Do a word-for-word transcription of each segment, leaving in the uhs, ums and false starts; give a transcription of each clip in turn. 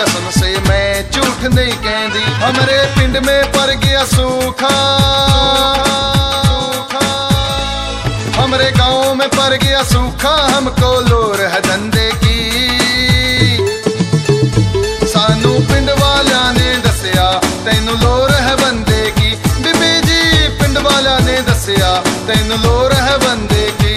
कसम से मैं झूठ नहीं कहती। हमारे पिंड में पड़ गया सूखा, हमारे गांव में पड़ गया सूखा, हमको लोर है धंधे की। सानू पिंड वाला ने दसिया तैनू लोर है बंदे की। बीबी जी पिंड वाला ने दसिया तैनू लोर है बंदे की।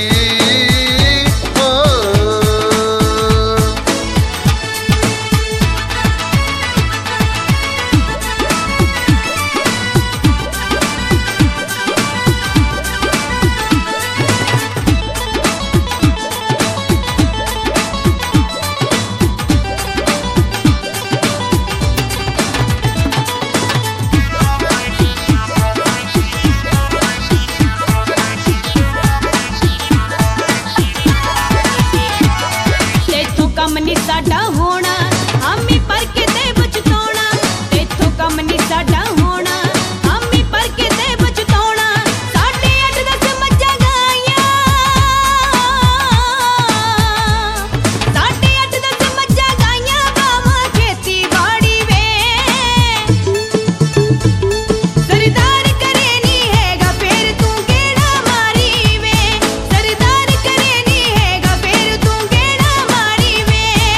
साडा होना हम ही पर के दे बचतौना, तेथों कम नहीं साडा होना हम ही पर के दे बचतौना। साढ़े अठ दस मज्जां गाइयां, साढ़े अठ दस मज्जां गाइयां, बावां खेती बाड़ी वे। सरदार करे नहीं हैगा फिर तू गेड़ा मारी वे, सरदार करे नहीं हैगा फिर तू गेड़ा मारी वे।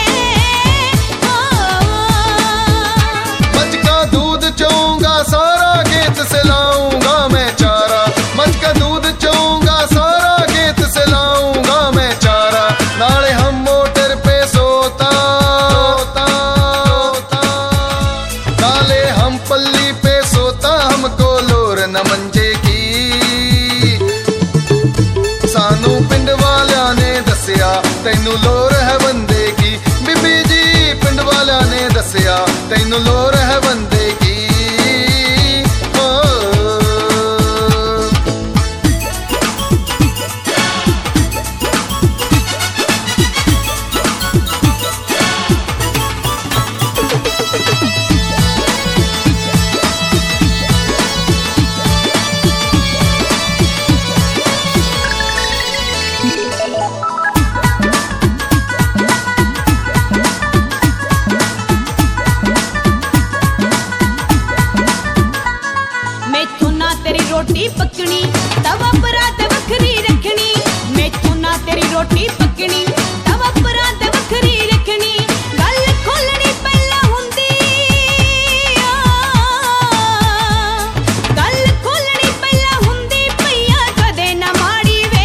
मच का दूध चौंगा सारा खेत से लाऊंगा मैं चारा, मच का दूध चौंगा सारा खेत से लाऊंगा मैं चारा। नाले हम मोटर पे सोता, नाले हम पल्ली पे सोता, हमको लोर न मंजे की। सानू पिंड वाला ने दसिया तैनू लोर है बंदे की। बीबी जी पिंड वाला ने दसिया तैनू लोर है बंदे की। ओ, मैथों ना तेरी रोटी पकनी तवा परात वखरी रखनी, मैथों ना तेरी रोटी पकनी तवा परात वखरी रखनी। गल खोलनी पहला हुंदी, गल खोलनी पहला हुंदी, पईया कदे ना माड़ी वे।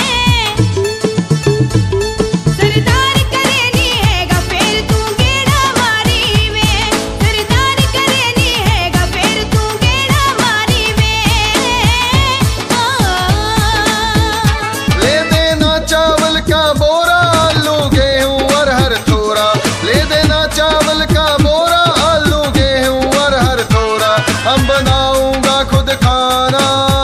सरदार करे नहीं हैगा फिर तू गेड़ा मारी वे, सरदार करे नहीं हैगा फिर तू गेड़ा मारी वे। ले देना चावल का बोरा, आलू गेहूं और हर थोड़ा, ले देना चावल का बोरा, आलू गेहूं और हर थोड़ा। हम बनाऊंगा खुद खाना,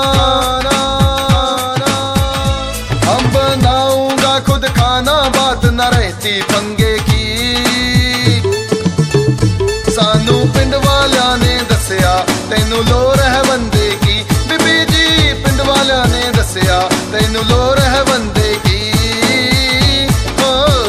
हम बनाऊंगा खुद खाना, बात न रहती पंगे की। सानू पिंड वाला ने दसिया तैनू लोर है बंदे की। बीबी जी पिंड वाला ने दसिया तैनू लोर है बंदे की। ओ,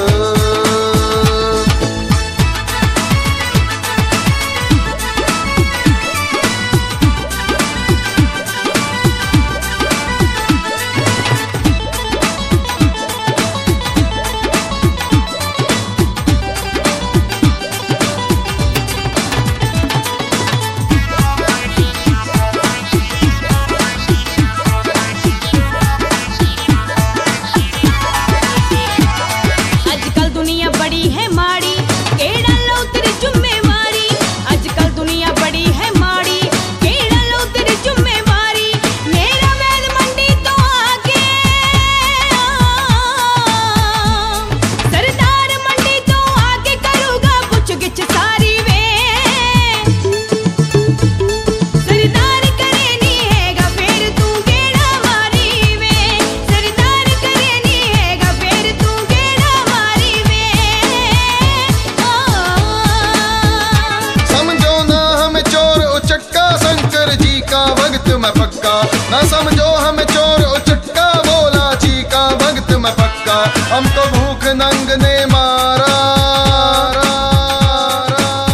ना समझो हमें चोर उचक्का, बोला चीका भगत में पक्का, हमको भूख नंग ने मारा।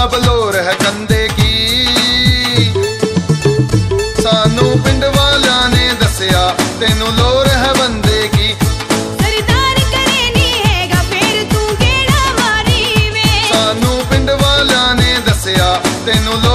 अब लोर है कंधे की। सानू पिंड वालियां ने दसिया तेनू लोर है बंदे की। सरदार करे नी हैगा फिर तू गेड़ा मारी वे। सानू पिंड वालियां ने दसिया तेनू लोर